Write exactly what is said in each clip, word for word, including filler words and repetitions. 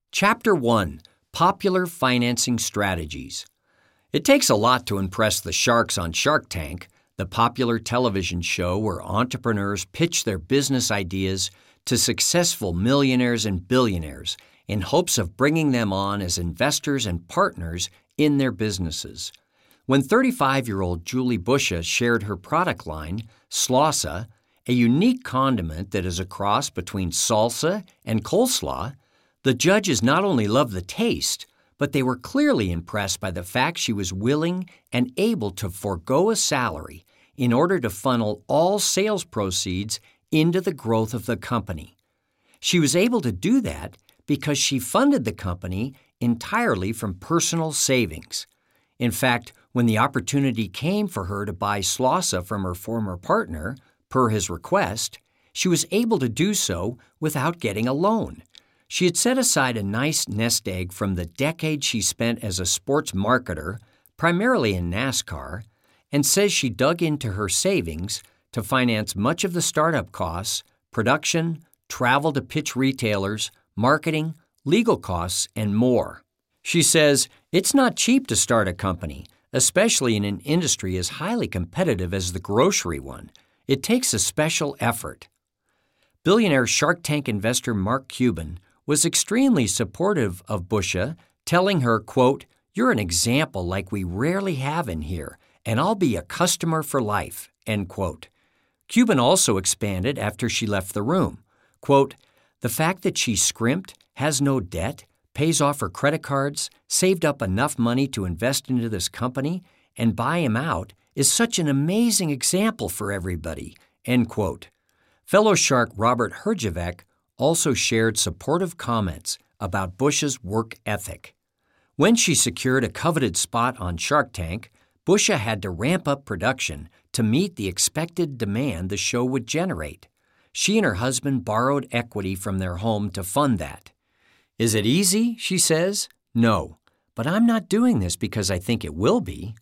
Chapter one. Popular Financing Strategies. It takes a lot to impress the sharks on Shark Tank, the popular television show where entrepreneurs pitch their business ideas to successful millionaires and billionaires in hopes of bringing them on as investors and partners in their businesses. When thirty-five-year-old Julie Busha shared her product line, Slawsa, a unique condiment that is a cross between salsa and coleslaw, the judges not only loved the taste, but they were clearly impressed by the fact she was willing and able to forego a salary in order to funnel all sales proceeds into the growth of the company. She was able to do that because she funded the company entirely from personal savings. In fact, when the opportunity came for her to buy Slawsa from her former partner, per his request, she was able to do so without getting a loan. She had set aside a nice nest egg from the decade she spent as a sports marketer, primarily in NASCAR, and says she dug into her savings to finance much of the startup costs, production, travel to pitch retailers, marketing, legal costs, and more. She says, "It's not cheap to start a company, especially in an industry as highly competitive as the grocery one. It takes a special effort." Billionaire Shark Tank investor Mark Cuban was extremely supportive of Busha, telling her, quote, "You're an example like we rarely have in here, and I'll be a customer for life," end quote. Cuban also expanded after she left the room. Quote, "The fact that she scrimped, has no debt, pays off her credit cards, saved up enough money to invest into this company, and buy him out is such an amazing example for everybody," end quote. Fellow shark Robert Herjavec also shared supportive comments about Busha's work ethic. When she secured a coveted spot on Shark Tank, Busha had to ramp up production to meet the expected demand the show would generate. She and her husband borrowed equity from their home to fund that. "Is it easy?" she says. "No, but I'm not doing this because I think it will be."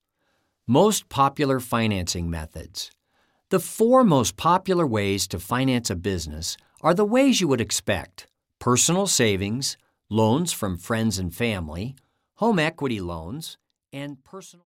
Most popular financing methods. The four most popular ways to finance a business are the ways you would expect: personal savings, loans from friends and family, home equity loans, and personal